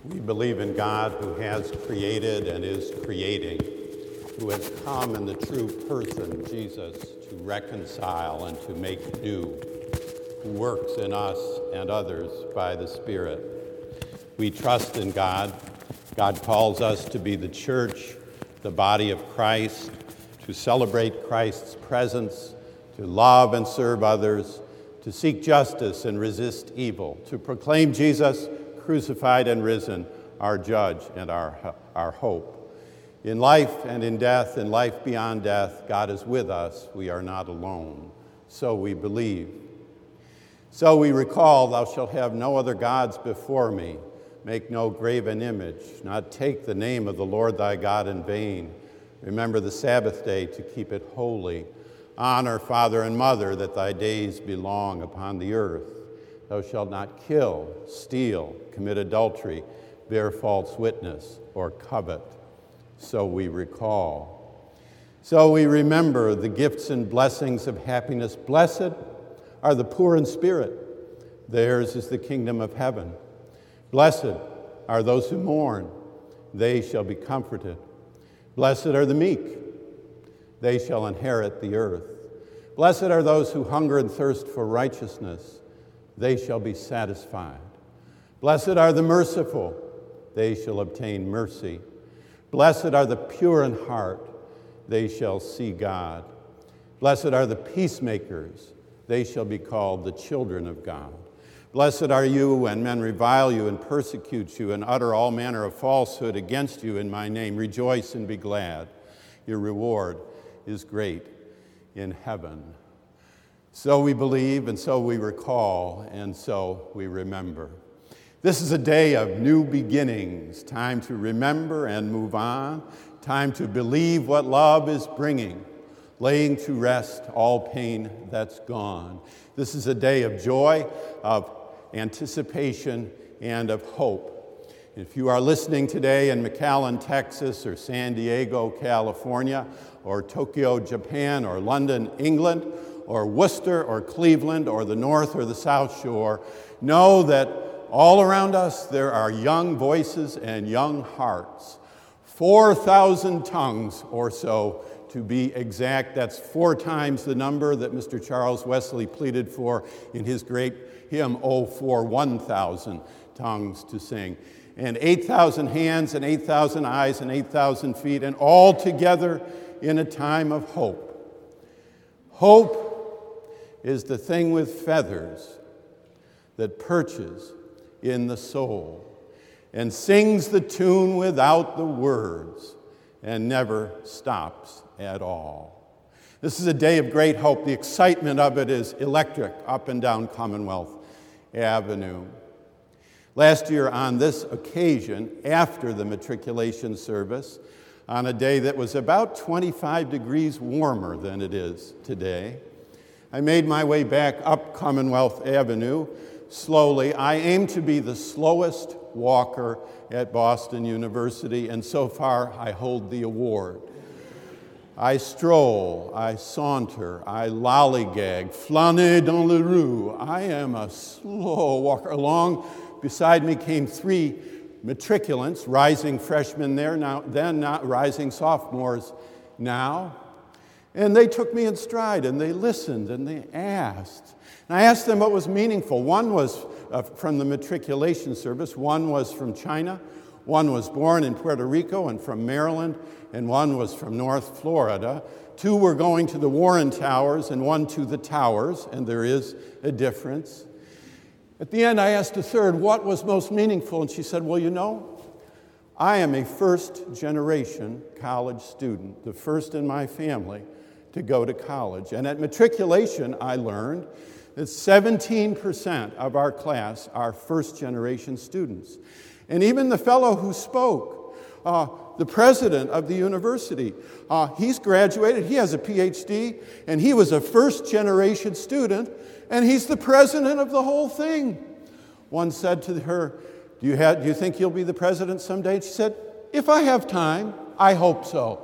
We believe in God who has created and is creating, who has come in the true person, Jesus, to reconcile and to make new, who works in us and others by the Spirit. We trust in God. God calls us to be the church, the body of Christ, to celebrate Christ's presence, to love and serve others, to seek justice and resist evil, to proclaim Jesus crucified and risen, our judge and our hope. In life and in death, in life beyond death, God is with us. We are not alone. So we believe. So we recall, thou shalt have no other gods before me. Make no graven image, not take the name of the Lord thy God in vain. Remember the Sabbath day to keep it holy. Honor father and mother, that thy days be long upon the earth. Thou shalt not kill, steal, commit adultery, bear false witness, or covet. So we recall. So we remember the gifts and blessings of happiness. Blessed are the poor in spirit. Theirs is the kingdom of heaven. Blessed are those who mourn. They shall be comforted. Blessed are the meek. They shall inherit the earth. Blessed are those who hunger and thirst for righteousness. They shall be satisfied. Blessed are the merciful. They shall obtain mercy. Blessed are the pure in heart. They shall see God. Blessed are the peacemakers. They shall be called the children of God. Blessed are you when men revile you and persecute you and utter all manner of falsehood against you in my name. Rejoice and be glad. Your reward is great in heaven. So we believe, and so we recall, and so we remember. This is a day of new beginnings, time to remember and move on, time to believe what love is bringing, laying to rest all pain that's gone. This is a day of joy, of anticipation, and of hope. If you are listening today in McAllen, Texas, or San Diego, California, or Tokyo, Japan, or London, England, or Worcester, or Cleveland, or the North or the South Shore, know that all around us there are young voices and young hearts. 4,000 tongues or so, to be exact. That's 4 times the number that Mr. Charles Wesley pleaded for in his great hymn, "Oh, for 1,000 tongues to sing." And 8,000 hands and 8,000 eyes and 8,000 feet, and all together in a time of hope. Hope is the thing with feathers that perches in the soul and sings the tune without the words and never stops at all. This is a day of great hope. The excitement of it is electric up and down Commonwealth Avenue. Last year on this occasion, after the matriculation service, on a day that was about 25 degrees warmer than it is today, I made my way back up Commonwealth Avenue slowly. I aim to be the slowest walker at Boston University, and so far I hold the award. I stroll, I saunter, I lollygag, flâner dans la rue. I am a slow walker. Along beside me came 3 matriculants, rising freshmen then not rising sophomores now. And they took me in stride, and they listened, and they asked. And I asked them what was meaningful. One was from the matriculation service, one was from China, one was born in Puerto Rico and from Maryland, and one was from North Florida. 2 were going to the Warren Towers, and 1 to the Towers, and there is a difference. At the end, I asked a third, what was most meaningful? And she said, well, you know, I am a first-generation college student, the first in my family to go to college. And at matriculation, I learned that 17% of our class are first-generation students. And even the fellow who spoke, the president of the university, he's graduated, he has a PhD, and he was a first-generation student, and he's the president of the whole thing. One said to her, do you think you'll be the president someday? And she said, if I have time, I hope so.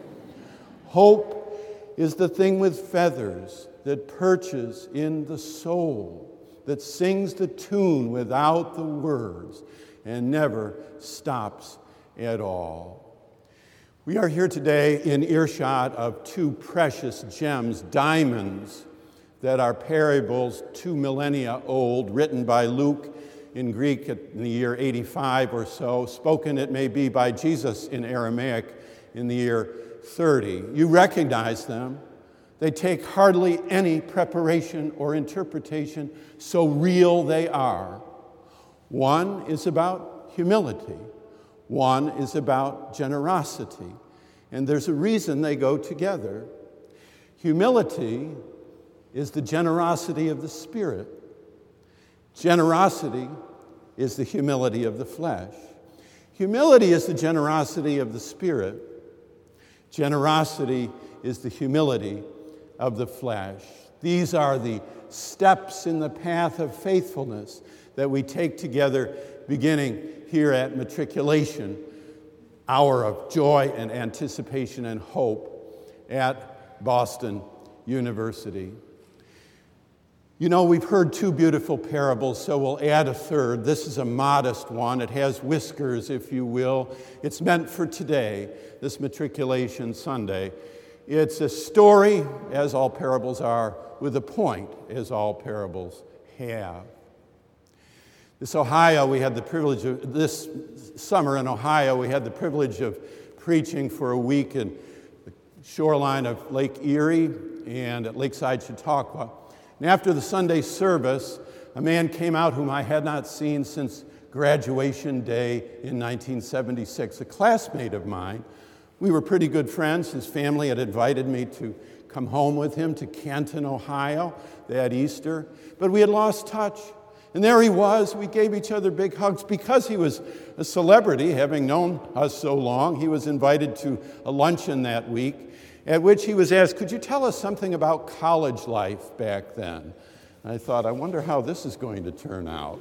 Hope is the thing with feathers that perches in the soul, that sings the tune without the words, and never stops at all. We are here today in earshot of two precious gems, diamonds, that are parables 2 millennia old, written by Luke in Greek in the year 85 or so, spoken it may be by Jesus in Aramaic in the year 30. You recognize them. They take hardly any preparation or interpretation, so real they are. One is about humility. One is about generosity. And there's a reason they go together. Humility is the generosity of the Spirit. Generosity is the humility of the flesh. Humility is the generosity of the Spirit. Generosity is the humility of the flesh. These are the steps in the path of faithfulness that we take together beginning here at matriculation, hour of joy and anticipation and hope at Boston University. You know, we've heard two beautiful parables, so we'll add a third. This is a modest one. It has whiskers, if you will. It's meant for today, this Matriculation Sunday. It's a story, as all parables are, with a point, as all parables have. This summer in Ohio, we had the privilege of preaching for a week in the shoreline of Lake Erie and at Lakeside Chautauqua. And after the Sunday service, a man came out whom I had not seen since graduation day in 1976, a classmate of mine. We were pretty good friends. His family had invited me to come home with him to Canton, Ohio that Easter, but we had lost touch. And there he was. We gave each other big hugs. Because he was a celebrity, having known us so long, he was invited to a luncheon that week, at which he was asked, could you tell us something about college life back then? And I thought, I wonder how this is going to turn out.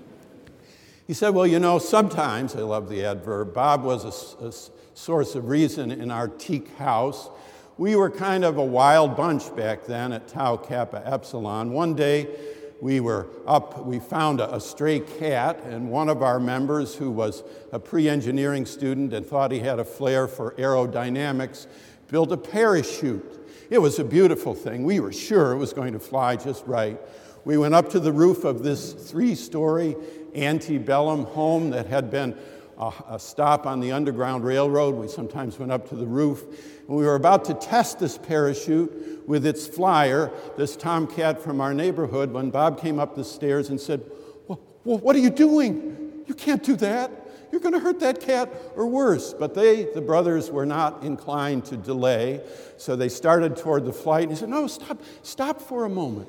He said, well, you know, sometimes, I love the adverb, Bob was a source of reason in our teak house. We were kind of a wild bunch back then at Tau Kappa Epsilon. One day, we found a stray cat, and one of our members, who was a pre-engineering student and thought he had a flair for aerodynamics, built a parachute. It was a beautiful thing. We were sure it was going to fly just right. We went up to the roof of this 3-story antebellum home that had been a stop on the Underground Railroad. We sometimes went up to the roof, and we were about to test this parachute with its flyer, this tomcat from our neighborhood, when Bob came up the stairs and said, what are you doing? You can't do that. You're going to hurt that cat, or worse. But the brothers, were not inclined to delay, so they started toward the flight. And he said, no, stop for a moment.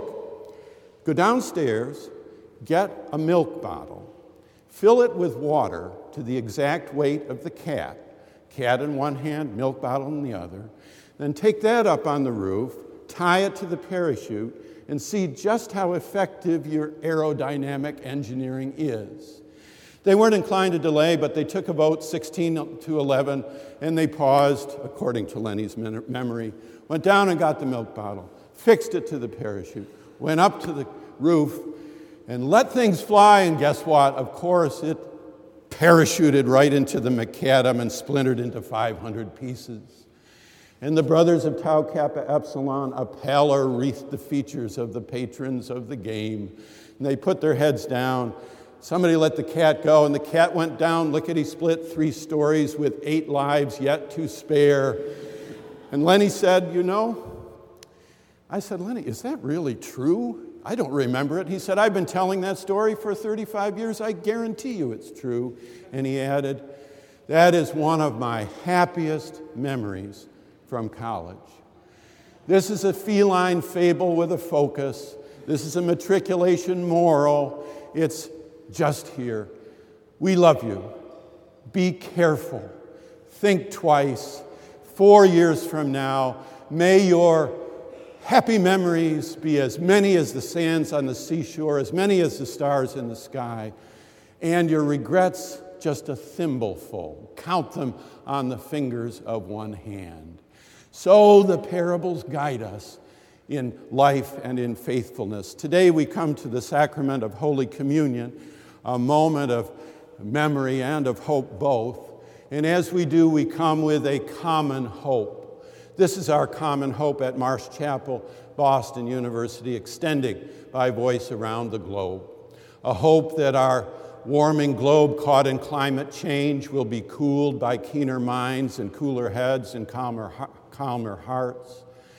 Look, go downstairs, get a milk bottle, fill it with water to the exact weight of the cat. Cat in one hand, milk bottle in the other. Then take that up on the roof, tie it to the parachute, and see just how effective your aerodynamic engineering is. They weren't inclined to delay, but they took a vote 16 to 11, and they paused, according to Lenny's memory, went down and got the milk bottle, fixed it to the parachute, went up to the roof, and let things fly, and guess what? Of course, it parachuted right into the macadam and splintered into 500 pieces. And the brothers of Tau Kappa Epsilon, a pallor wreathed the features of the patrons of the game. And they put their heads down. Somebody let the cat go, and the cat went down lickety-split 3 stories with 8 lives yet to spare. And Lenny said, you know, I said, Lenny, is that really true? I don't remember it. He said, I've been telling that story for 35 years. I guarantee you it's true. And he added, that is one of my happiest memories from college. This is a feline fable with a focus. This is a matriculation moral. It's just here. We love you. Be careful. Think twice. 4 years from now, may your happy memories be as many as the sands on the seashore, as many as the stars in the sky, and your regrets just a thimbleful. Count them on the fingers of one hand. So the parables guide us in life and in faithfulness. Today we come to the sacrament of Holy Communion, a moment of memory and of hope both. And as we do, we come with a common hope. This is our common hope at Marsh Chapel, Boston University, extending by voice around the globe. A hope that our warming globe caught in climate change will be cooled by keener minds and cooler heads and calmer hearts.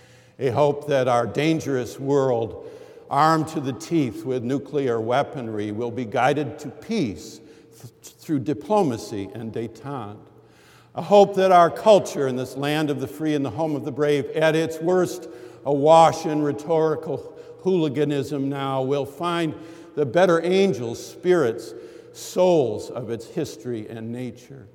A hope that our dangerous world, armed to the teeth with nuclear weaponry, will be guided to peace through diplomacy and détente. A hope that our culture in this land of the free and the home of the brave, at its worst awash in rhetorical hooliganism now, will find the better angels, spirits, souls of its history and nature.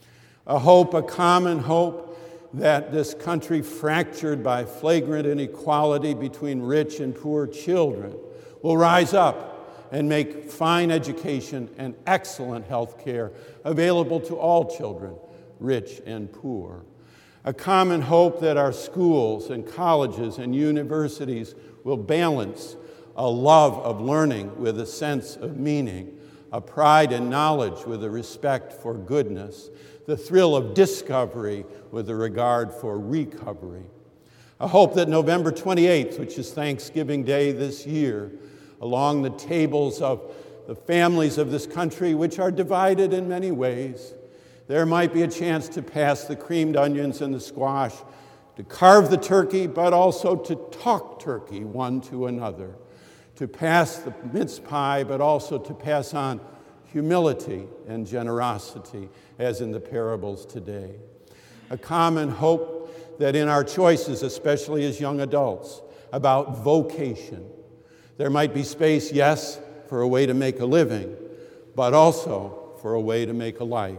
A hope, a common hope, that this country fractured by flagrant inequality between rich and poor children will rise up and make fine education and excellent health care available to all children, rich and poor. A common hope that our schools and colleges and universities will balance a love of learning with a sense of meaning, a pride in knowledge with a respect for goodness, the thrill of discovery with a regard for recovery. A hope that November 28th, which is Thanksgiving Day this year, along the tables of the families of this country, which are divided in many ways, there might be a chance to pass the creamed onions and the squash, to carve the turkey, but also to talk turkey one to another, to pass the mince pie, but also to pass on humility and generosity, as in the parables today. A common hope that in our choices, especially as young adults, about vocation, there might be space, yes, for a way to make a living, but also for a way to make a life.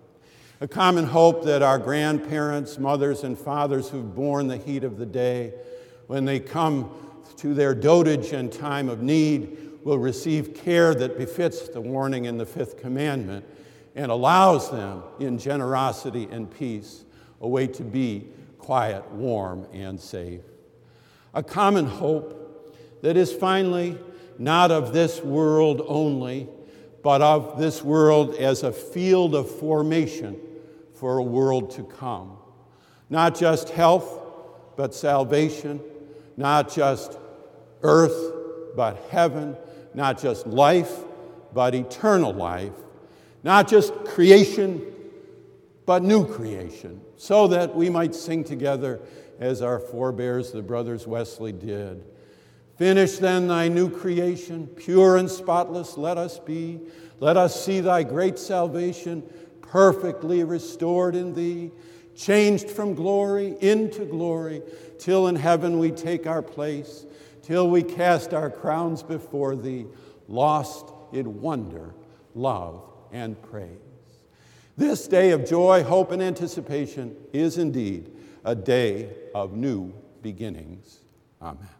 A common hope that our grandparents, mothers, and fathers who've borne the heat of the day, when they come to their dotage and time of need, will receive care that befits the warning in the fifth commandment and allows them, in generosity and peace, a way to be quiet, warm, and safe. A common hope that is finally not of this world only, but of this world as a field of formation for a world to come. Not just health, but salvation. Not just earth, but heaven. Not just life, but eternal life. Not just creation, but new creation, so that we might sing together as our forebears, the brothers Wesley, did. Finish then thy new creation, pure and spotless let us be. Let us see thy great salvation, perfectly restored in thee, changed from glory into glory, till in heaven we take our place, till we cast our crowns before thee, lost in wonder, love, and praise. This day of joy, hope, and anticipation is indeed a day of new beginnings. Amen.